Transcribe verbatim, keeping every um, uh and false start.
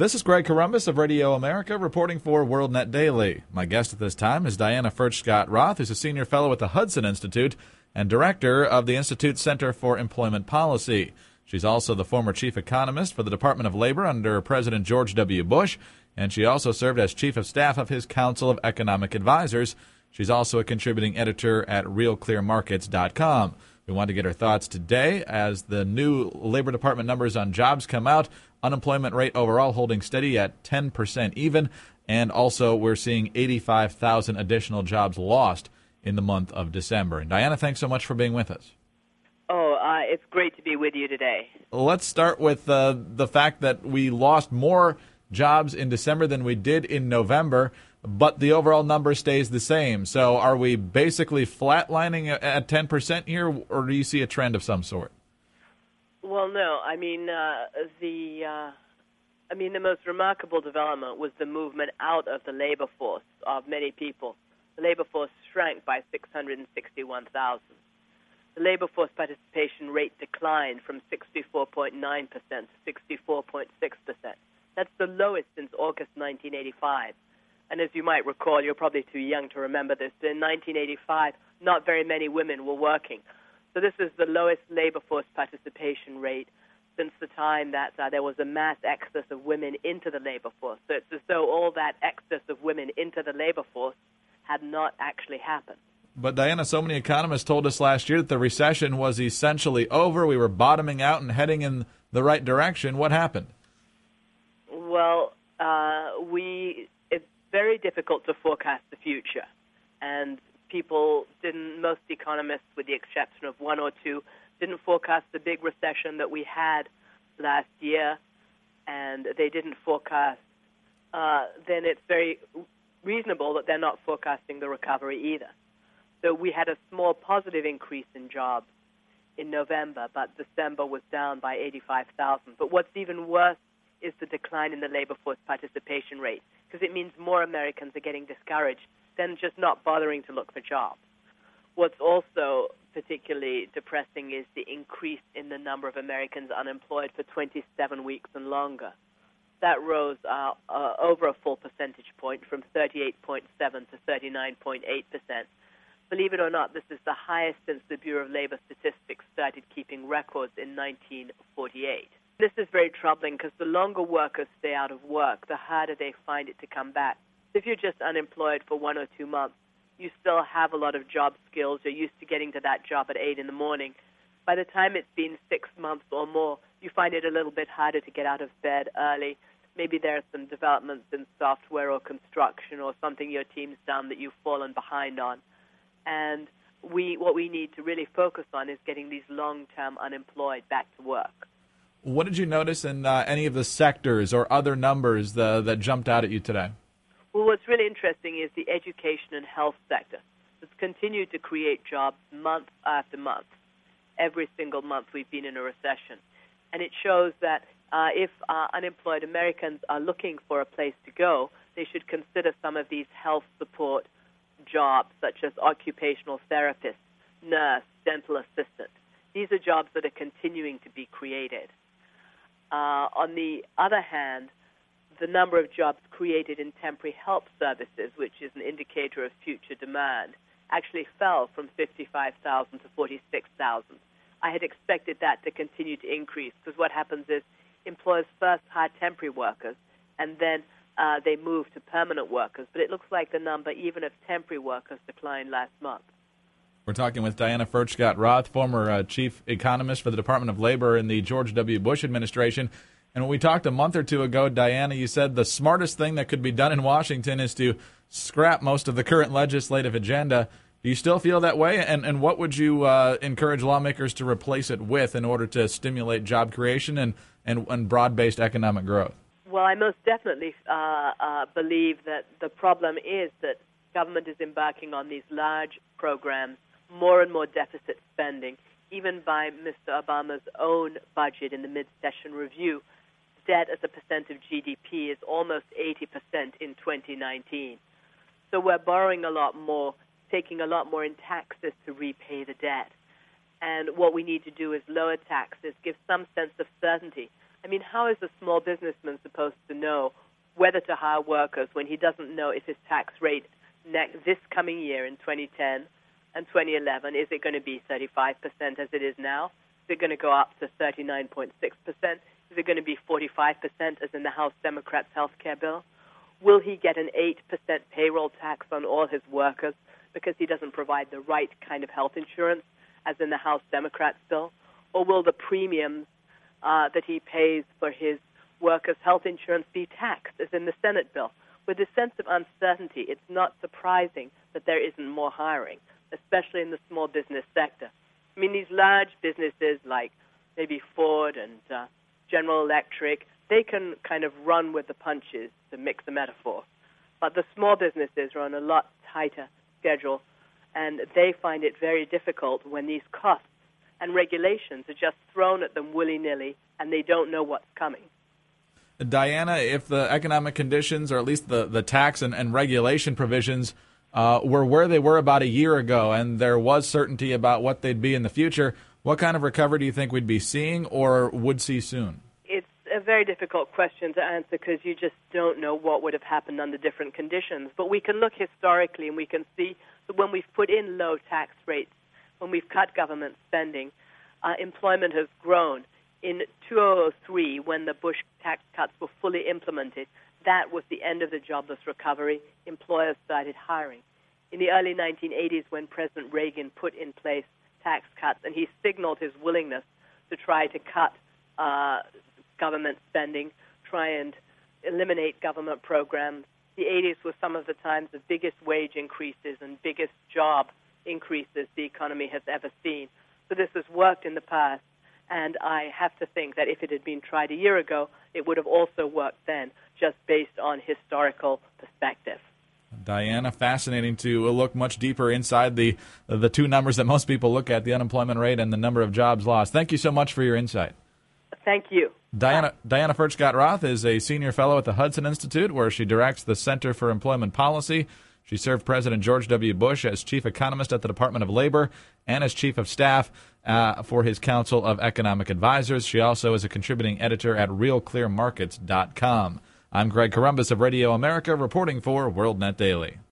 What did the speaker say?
This is Greg Corombos of Radio America reporting for WorldNet Daily. My guest at this time is Diana Furchtgott-Roth, who's a senior fellow at the Hudson Institute and director of the Institute's Center for Employment Policy. She's also the former chief economist for the Department of Labor under President George W. Bush, and she also served as chief of staff of his Council of Economic Advisors. She's also a contributing editor at real clear markets dot com. We want to get her thoughts today as the new Labor Department numbers on jobs come out. Unemployment rate overall holding steady at ten percent even, and also we're seeing eighty-five thousand additional jobs lost in the month of December. And Diana, thanks so much for being with us. Oh, uh, it's great to be with you today. Let's start with uh, the fact that we lost more jobs in December than we did in November, but the overall number stays the same. So are we basically flatlining at ten percent here, or do you see a trend of some sort? Well, no. I mean, uh, the uh, I mean, the most remarkable development was the movement out of the labor force of many people. The labor force shrank by six hundred sixty-one thousand. The labor force participation rate declined from sixty-four point nine percent to sixty-four point six percent. That's the lowest since August nineteen eighty-five. And as you might recall, you're probably too young to remember this, but in nineteen eighty-five, not very many women were working. So this is the lowest labor force participation rate since the time that uh, there was a mass exodus of women into the labor force. So it's as though all that exodus of women into the labor force had not actually happened. But, Diana, so many economists told us last year that the recession was essentially over. We were bottoming out and heading in the right direction. What happened? Well, uh, we it's very difficult to forecast the future. And people didn't, most economists, with the exception of one or two, didn't forecast the big recession that we had last year, and they didn't forecast, uh, then it's very reasonable that they're not forecasting the recovery either. So we had a small positive increase in jobs in November, but December was down by eighty-five thousand. But what's even worse is the decline in the labor force participation rate, because it means more Americans are getting discouraged than just not bothering to look for jobs. What's also particularly depressing is the increase in the number of Americans unemployed for twenty-seven weeks and longer. That rose uh, uh, over a full percentage point from thirty-eight point seven to thirty-nine point eight percent. Believe it or not, this is the highest since the Bureau of Labor Statistics started keeping records in nineteen forty-eight. This is very troubling because the longer workers stay out of work, the harder they find it to come back. If you're just unemployed for one or two months, you still have a lot of job skills. You're used to getting to that job at eight in the morning. By the time it's been six months or more, you find it a little bit harder to get out of bed early. Maybe there are some developments in software or construction or something your team's done that you've fallen behind on. And we, what we need to really focus on is getting these long-term unemployed back to work. What did you notice in uh, any of the sectors or other numbers uh, that jumped out at you today? Well, what's really interesting is the education and health sector. It's continued to create jobs month after month. Every single month we've been in a recession. And it shows that uh, if uh, unemployed Americans are looking for a place to go, they should consider some of these health support jobs, such as occupational therapist, nurse, dental assistant. These are jobs that are continuing to be created. Uh, on the other hand, the number of jobs created in temporary help services, which is an indicator of future demand, actually fell from fifty-five thousand to forty-six thousand. I had expected that to continue to increase because what happens is employers first hire temporary workers and then uh, they move to permanent workers. But it looks like the number, even of temporary workers, declined last month. We're talking with Diana Furchtgott-Roth, former uh, chief economist for the Department of Labor in the George W. Bush administration. And when we talked a month or two ago, Diana, you said the smartest thing that could be done in Washington is to scrap most of the current legislative agenda. Do you still feel that way? And and what would you uh, encourage lawmakers to replace it with in order to stimulate job creation and, and, and broad-based economic growth? Well, I most definitely uh, uh, believe that the problem is that government is embarking on these large programs, more and more deficit spending. Even by Mister Obama's own budget in the mid-session review, debt as a percent of G D P is almost eighty percent in twenty nineteen. So we're borrowing a lot more, taking a lot more in taxes to repay the debt. And what we need to do is lower taxes, give some sense of certainty I mean, how is a small businessman supposed to know whether to hire workers when he doesn't know if his tax rate ne- this coming year in twenty ten and twenty eleven, is it going to be thirty-five percent as it is now? Is it going to go up to thirty-nine point six percent? Is it going to be forty-five percent as in the House Democrats' health care bill? Will he get an eight percent payroll tax on all his workers because he doesn't provide the right kind of health insurance as in the House Democrats' bill? Or will the premiums uh, that he pays for his workers' health insurance be taxed as in the Senate bill? With this sense of uncertainty, it's not surprising that there isn't more hiring, especially in the small business sector. I mean, these large businesses like maybe Ford and uh, General Electric, they can kind of run with the punches, to mix a metaphor. But the small businesses are on a lot tighter schedule, and they find it very difficult when these costs and regulations are just thrown at them willy-nilly and they don't know what's coming. Diana, if the economic conditions, or at least the, the tax and, and regulation provisions, uh, were where they were about a year ago and there was certainty about what they'd be in the future, what kind of recovery do you think we'd be seeing or would see soon? It's a very difficult question to answer because you just don't know what would have happened under different conditions. But we can look historically and we can see that when we've put in low tax rates, when we've cut government spending, uh, employment has grown. In two thousand three, when the Bush tax cuts were fully implemented, that was the end of the jobless recovery. Employers started hiring. In the early nineteen eighties, when President Reagan put in place tax cuts, and he signaled his willingness to try to cut uh, government spending, try and eliminate government programs, the eighties was some of the times the biggest wage increases and biggest job increases the economy has ever seen. So this has worked in the past. And I have to think that if it had been tried a year ago, it would have also worked then, just based on historical perspective. Diana, fascinating to look much deeper inside the the two numbers that most people look at, the unemployment rate and the number of jobs lost. Thank you so much for your insight. Thank you. Diana, Diana Furchtgott-Roth is a senior fellow at the Hudson Institute, where she directs the Center for Employment Policy. She served President George W. Bush as chief economist at the Department of Labor and as chief of staff uh, for his Council of Economic Advisors. She also is a contributing editor at real clear markets dot com. I'm Greg Corombos of Radio America, reporting for WorldNet Daily.